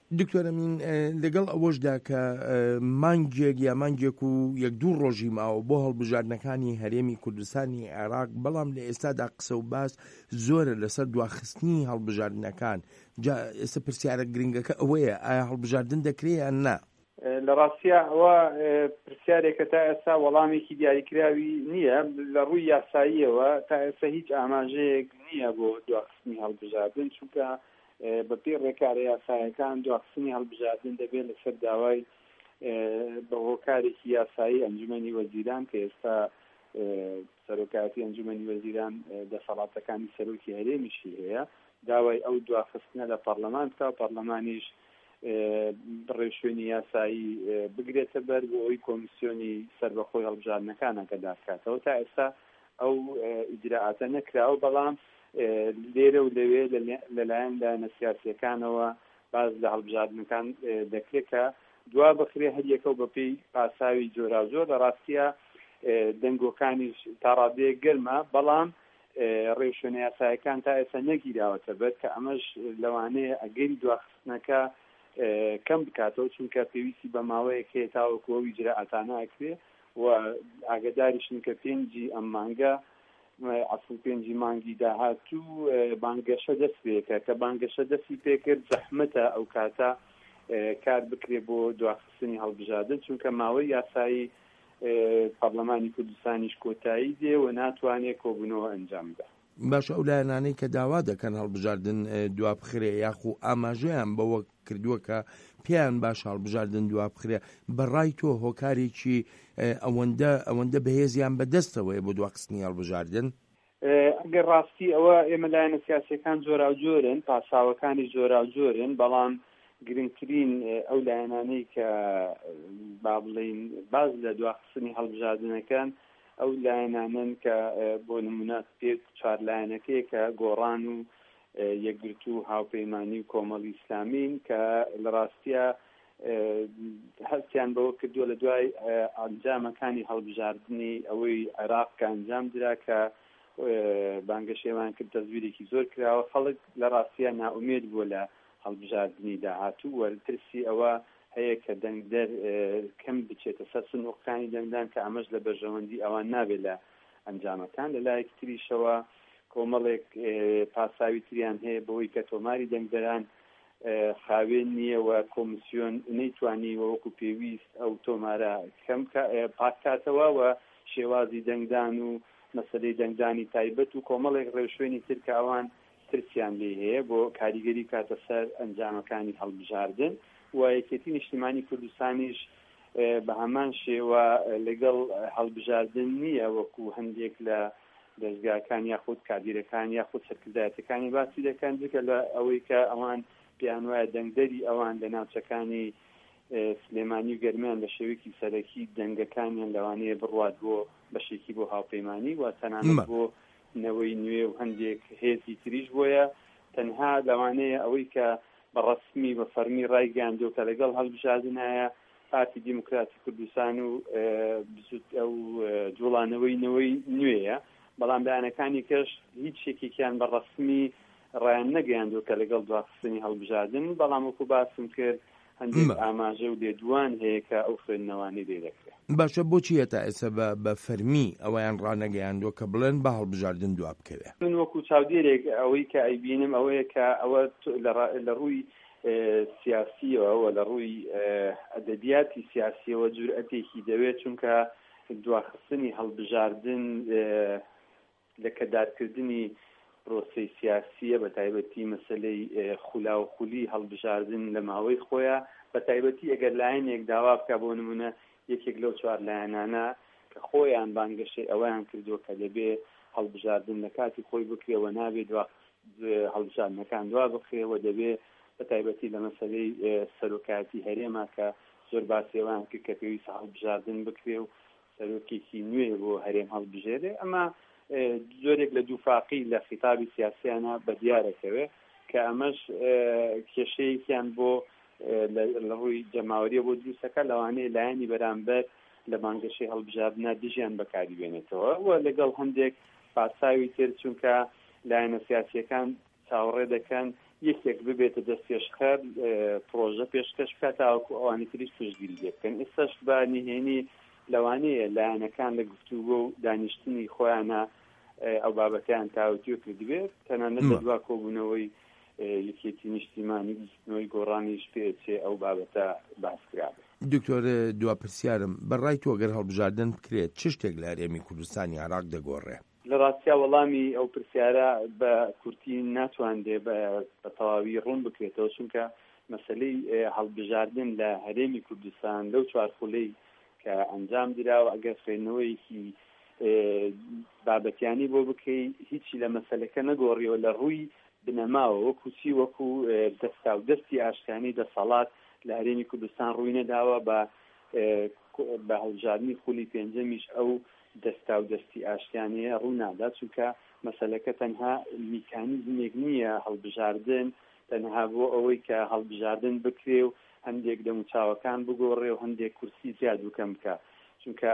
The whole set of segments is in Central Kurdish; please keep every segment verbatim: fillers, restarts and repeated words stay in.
دکتۆرە من لەگەڵ ئەوەشدا کە مانگێک یا مانگێک و یەک دوو ڕۆژی ماوە بۆ هەڵبژاردنەکانی هەرێمی کوردستانی عێراق، بەڵام لە ئێستادا قسە و باس زۆرە لەسەر دواخستنی هەڵبژاردنەکان. جا ئێستا پرسیارە گرنگەکە ئەوەیە، ئایا هەڵبژاردن دەکرێت یان نا؟ لە ڕاستیە ئەوە پرسیارێکە تا ئێستا وەڵامێکی دیاریکراوی نییە. لە ڕووی یاساییەوە تا ئێستا هیچ ئاماژەیەک نییە بۆ دواخستنی هەڵبژاردن، چونکە بە پێی ڕێکارە یاسایەکان دواخستنی هەڵبژاردن دەبێت لەسەر داوای بە هۆکارێکی یاسایی ئەنجومەنی وەزیران کە ئێستا سەرۆکایەتی ئەنجومەنی وەزیران دەسەڵاتەکانی سەرۆکی هەرێمیشی هەیە، داوای ئەو دواخستنە لە پەرلەمان بکە و پەرلەمانیش ڕێشوێنی یاسایی بگرێتە بەر بۆ ئەوی کۆمیسیۆنی سەربەخۆی هەڵبژاردنەکان ئەگەدار بکاتەوە. تا ئێستا ئەو ئیجراعاتە نەکراوە، بەڵام لێرە و لەوێ لەلایەن لایەنە سیاسیەکانەوە باز لە هەڵبژاردنەکان دەکرێت کە دوا بخرێ هەریەکە و بەپێی پاساوی جۆرا زۆر. لە ڕاستیە دەنگۆکانیش تا ڕادەیەک گەرمە، بەڵام ڕێشوێنە یاسایەکان تا ئێستا نەگیراوەتە بەر کە ئەمەش لەوانەیە ئەگەری دواخستنەکە کەم بکاتەوە، چونکە پێویستی بە ماوەیەک هەیە تاوەکو ئەو ئیجراعاتانە ئەکرێ و ئاگداریشن کە پێنجی ئەم مانگە ئەسڵ پێنجی مانگی داهاتوو بانگەشە دەست پێکە کە بانگەشە دەستی پێکرد زەحمەتە ئەو کاتە کار بکرێ بۆ دواخستنی هەڵبژاردن، چونکە ماوەی یاسایی پەرلەمانی کوردستانیش کۆتایی دێ و ناتوانێت کۆبوونەوە ئەنجام بدە. باشە ئەو لایەنانەی کە داوا دەکەن هەڵبژاردن دوا بخرێ یاخو ئاماژەیان بەوە کردووە کە پێیان باش هەڵبژاردن دوا بخرێ، بەڕای تۆ هۆکارێکی ئەوەندە ئەوەندە بەهێزیان بەدەستەوەی بۆ دواخستنی هەڵبژاردن؟ ئەگەر ڕاستی ئەوە ئێمە لایەنە سیاسیەکان جۆرا و جۆرن، پاساوەکانی جۆرا و جۆرن، بەڵام گرنگترین ئەو لایەنانەی کە با بڵێین باز لە دواخستنی هەڵبژاردنەکان ئەو لایەنانن کە بۆ نمونە پێ چوار لایەنەکەی کە گۆڕان و یەکگرتو و هاوپەیمانی و کۆمەڵی ئیسلامین کە لە ڕاستیە هەستیان بەوە کردووە لە دوای ئەنجامەکانی هەڵبژاردننی ئەوەی عێراق کە ئەنجام درا کە بانگەشێوان کرد تەزویرێکی زۆر کراوە، خەڵک لە ڕاستیە ناومێد بووە لە هەڵبژاردننی داهاتوو وەرترسی ئەوە هەیە کە دەنگدەر کەم بچێتە سەر سنووقەکانی دەنگدان کە ئەمەش لە بەرژەوەندی ئەوان نابێت لە ئەنجامەکان. لە لایەک تریشەوە کۆمەڵێک پاساوی تریان هەیە بەوەی کە تۆماری دەنگدەران خاوێن نییە و کۆمیسیۆن نەیتوانی وەکو پێویست ئەو تۆمارە کەم پاکاتەوە و شێوازی دەنگدان و مەسەلەی دەنگدانی تایبەت و کۆمەڵێک ڕێوشوێنی تر کە ئەوان ترسیان لێ هەیە بۆ کاریگەری کاتە سەر ئەنجامەکانی هەڵبژاردن. و یەکێتی نیشتیمانی کوردستانیش بە هەمان شێوە لەگەڵ هەڵبژاردن نییە وەکو هەندێک لە دەستگاکان یاخود کادیرەکان یاخود سەرکردایەتەکانی باسی دەکەن، جگە لە ئەوەی کە ئەوان پێیان وایە دەنگدەری ئەوان لە ناوچەکانی سلێمانی و گەرمیان لە شێوەیەکی سەرەکی دەنگەکانیان لەوانەیە بڕوات بۆ بەشێکی بۆ هاوپەیمانی و تەنانەت بۆ نەوەی نوێ و هەندێک هێزی تریش بۆیە تەنها لەوانەیە ئەوەی کە بەڕسمی بە فەرمی ڕایگەاندووە کە لەگەڵ هەڵبژاردنایە پارتی دیموکراتی کوردستان و ئەو جوڵانەوەی نەوەی نوێیە، بەڵام بەیانەکانی کەش هیچ شتێکێکیان بەڕسمی ڕایان نەگەیاندووە کە لەگەڵ دواخستنی هەڵبژاردن، بەڵام وەکو باسم کرد هەندێک ئاماژە و لێدوان هەیە کە ئەو خوێندنەوانی لێ دەکرێت. باشە بۆچی هێتا ئێستا بە فەرمی ئەوەیان ڕانەگەیاندووە کە بڵێن بە هەڵبژاردن دوا بکەوێت؟ من وەکو چاودێرێک ئەوەی کە ئەیبینم ئەوەیە کە ئەوە لە ڕووی سیاسیەوە و لە ڕووی ئەدەبیاتی سیاسیەوە جورئەتێکی دەوێت، چونکە دواخستنی هەڵبژاردن لە کەدارکردنی پرۆسەی سیاسیە بە تایبەتی مەسەلەی خولا و خولی هەڵبژاردن لە ماوەی خۆیان، بە تایبەتی ئەگەر لایەنێک داوا بکە بۆ نمونە یەکێک لەو چوار لایەنانە کە خۆیان بانگەشەی ئەوەیان کردووە کە دەبێ هەڵبژاردن لە کاتی خۆی بکرێەوە، نابێت هەڵبژاردنەکان دوا بخرێەوە، دەبێت بە تایبەتی لە مەسەلەی سەرۆکایەتی هەرێما کە زۆر باسیێوان کرد کە پێویستە هەڵبژاردن بکرێ و سەرۆکێکی نوێ بۆ هەرێم هەڵبژێرێ. ئەمە زۆرێک لە دووفاقی لە خیتابی سیاسیانە بەدیارەکەوێ کە ئەمەش کێشەیەکیان بۆ لە ڕووی جەماوەریە بۆ دروستەکە لەوانەیە لایەنی بەرامبەر لە بانگەشەی هەڵبژاردنە دژیان بەکاری بێنێتەوە و لەگەڵ هەندێک پاساوی تر، چونکە لایەنە سیاسیەکان چاوەڕێ دەکەن یەکێک ببێتە دەست پێشخەر پرۆژە پێشکەش بکات تاوەکو ئەوانی تریش پشتگیری لێ بکەن. ئێستاش بە نهێنی لەوانەیە لایەنەکان لە گفتوگۆ و دانیشتنی خۆیانە ئەو بابەتیان تاوەتیۆ کردبێت تەنانەت لە دوا کۆبوونەوەی یەکێتی نیشتیمانی بیستنەوەی گۆڕانیش پێچێ ئەو بابەتە باسکرابێت. دکتۆر دواپرسیارم بەڕای تۆ گەر هەڵبژاردن بکرێت چ شتێک لە هەرێمی کوردستانی عێراق دەگۆڕێ؟ لە ڕاستیا وەڵامی ئەو پرسیارە بە کورتی ناتوانندێ بە تەواوی ڕوون بکرێتەوە، چونکە مەسەلەی هەڵبژاردن لە هەرێمی کوردستان لەو چوارخولەی کە ئەنجام دراوە ئەگەر خوێندنەوەیکی بابەتیانی بۆ بکەی هیچی لە مەسەلەکە نەگۆڕیەوە لە ڕووی بنەماوە وەکو چی وەکو دەستا و دەستی ئاشتیانی دەسەڵات لە هەرێمی کوردستان ڕووی نەداوە بە بە هەڵبژاردنی خولی پێنجەمیش ئەو دەستا و دەستی ئاشتیانەیە ڕوو نادا، چونکە مەسەلەکە تەنها میکانیزمێک نییە هەڵبژاردن تەنها بۆ ئەوەی کە هەڵبژاردن بکرێ و هەندێک دەموچاوەکان بگۆڕێ و هەندێک کورسی زیاد بکەم بکە، چونکە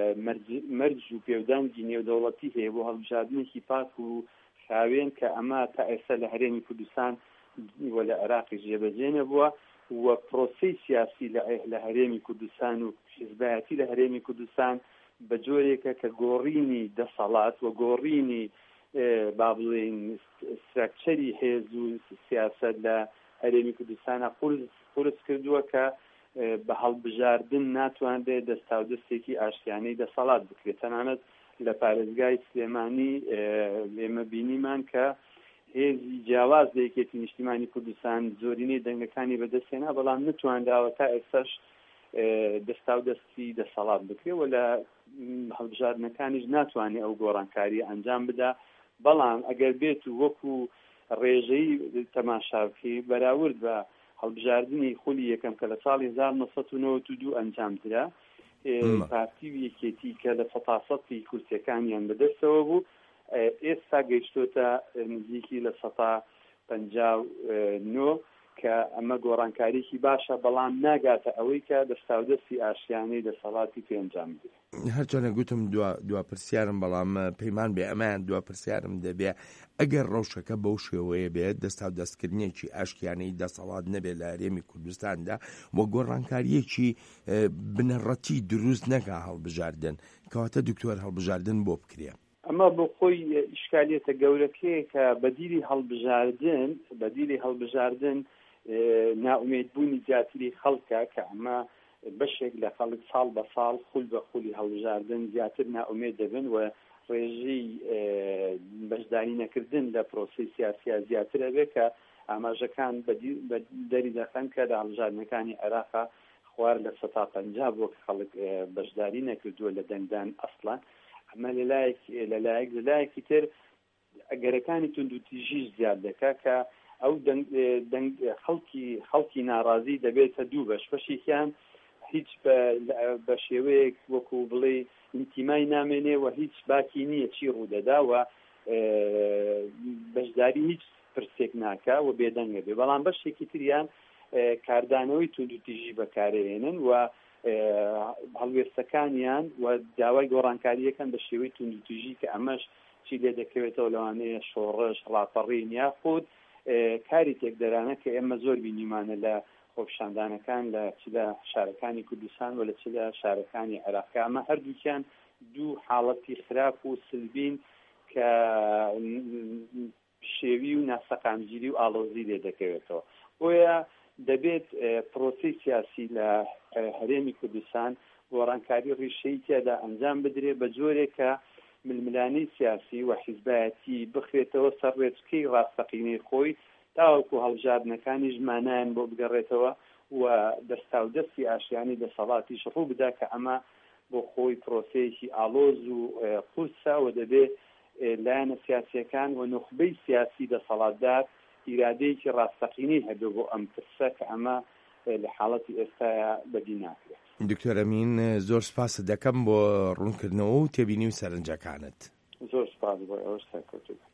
مەرج و پێودانگی نێودەوڵەتی هەیە بۆ هەڵبژاردنێکی پاک و خاوێن کە ئەمە تا ئێستا لە هەرێمی کوردستان وە لە عێراقی جێبەجێ نەبووە و پرۆسەی سیاسی لە هەرێمی کوردستان و حیزبایەتی لە هەرێمی کوردستان بە جۆرێکە کە گۆڕینی دەسەڵات و گۆڕینی با بڵێن ستراکچەری هێز و سیاست لە هەرێمی کوردستانە قورس کردووە کە بە هەڵبژاردن ناتوانرێت دەستا و دەستێکی ئاشتیانەی دەسەڵات بکرێت. تەنانەت لە پارێزگای سلێمانی ئێمە بینیمان کە هێزی جیاواز لە یەکێتی نیشتیمانی کوردستان زۆرینەی دەنگەکانی بەدەستێنا بەڵام نتوانراوە تا ئێستاش دەستا و دەستی دەسەڵات بکرێت و لە هەڵبژاردنەکانیش ناتوانێت ئەو گۆڕانکاریە ئەنجام بدا. بەڵام ئەگەر بێت و وەکو ڕێژەی تەماشاکەی بەراورد بە هەڵبژاردننی خولی یەکەم کە لە ساڵی هەزار و نۆ سەد و نەوەت و دوو ئەنجامدرا پارتی و یەکێتی کە لە سەتاسەتی کورسیەکانیان بەدەستەوە بوو ئێستا گەیشتۆتە نزیکی لە سەتا پەنجا و نۆ کە ئەمە گۆڕانکاریکی باشە بەڵام ناگاتە ئەوەی کە دەستا و دەستی ئاشتیانەی دەسەڵاتی پێنجام بدرێت. هەرچەنە گوتم دواپرسیارم بەڵام پەیمان بێ ئەمان دواپرسیارم دەبێ ئەگەر ڕەوشەکە بەو شێوەیە بێت دەستا و دەستکردنیەکی ئاشتیانەی دەسەڵات نەبێت لە هەرێمی کوردستاندا وە گۆڕانکاریەکی بنەڕەتی دروست نەکا هەڵبژاردن کەواتە دکتۆر هەڵبژاردن بۆ بکرێ. ئەمە بۆ خۆی ئیشکالیەتە گەورەکەیە کە بەدیلی هەڵبژاردن بەدیلی هەڵبژاردن ناومێدبوونی زیاتری خەڵکە کە ئەمە بەشێک لە خەڵک ساڵ بە ساڵ خول بە خولی هەڵبژاردن زیاتر ناومێد دەبن و ڕێژەی بەشداری نەکردن لە پرۆسی سیاسیە زیاترە بێت کە ئاماژەکان بە دەری دەخەن کە لە هەڵبژاردنەکانی عێراقا خوار لە سەتا پەنجا بۆ خەڵک بەشداری نەکردووە لە دەنگدان ئەسڵان. ئەمە لەلایەک لەلایەک لەلایەکی تر ئەگەرەکانی تونند و تیژیش زیاد دەکات کە ئەو خەڵکی خەڵکی ناڕازی دەبێتە دوو بەش بەشێکیان هیچ بە شێوەیەک وەکو بڵێ ئینتیمای نامێنێ و هیچ باکی نییە چی ڕوودەدا و بەشداری هیچ پرسێک ناکا و بێدەنگە بێ، بەڵام بەشێکی تریان کاردانەوەی تونند و تیژی بەکارهێنن و هەڵوێستەکانیان و داوای گۆڕانکاریەکان بە شێوەی تونند و تیژی کە ئەمەش چی لێ دەکەوێتەوە لەوانەیە شۆڕش ڕاپەڕین یاخود کاری تێکدەرانە کە ئێمە زۆر بینیمانە لە خۆپیشاندانەکان لە چ لە شارەکانی کوردستان و لە چ لە شارەکانی عێراق. ئەمە هەردووکیان دوو حاڵەتی خراپ و سلبین کە شێوی و ناسەقامگیری و ئاڵۆزی لێ دەکەوێتەوە. بۆیە دەبێت پرۆسی سیاسی لە هەرێمی کوردستان گۆڕانکاری ڕیشەی تێدا ئەنجام بدرێت بە جۆرێک کە ململانەی سیاسی و حیزبایەتی بخرێتەوە سەر ڕێچکەی ڕاستەقینەی خۆی تاوەکو هەڵبژاردنەکانیش مانایان بۆ بگەڕێتەوە و دەستا و دەستی ئاشتیانی دەسەڵاتیش ڕوو بدا کە ئەمە بۆ خۆی پرۆسەیەکی ئاڵۆز و قورسە و دەبێت لایەنە سیاسیەکان و نخبەی سیاسی دەسەڵاتدار ئیرادەیەکی ڕاستەقینەی هەبێت بۆ ئەم پرسە کە ئەمە لە حاڵەتی ئێستاە بەدی ناکرێت. دکتۆر ئەمین زۆر سپاس دەکەم بۆ ڕوونکردنەوە و تێبینی و سەرنجەکانت. زۆر سپاس بۆ ئەوەش سەرکەوتوو.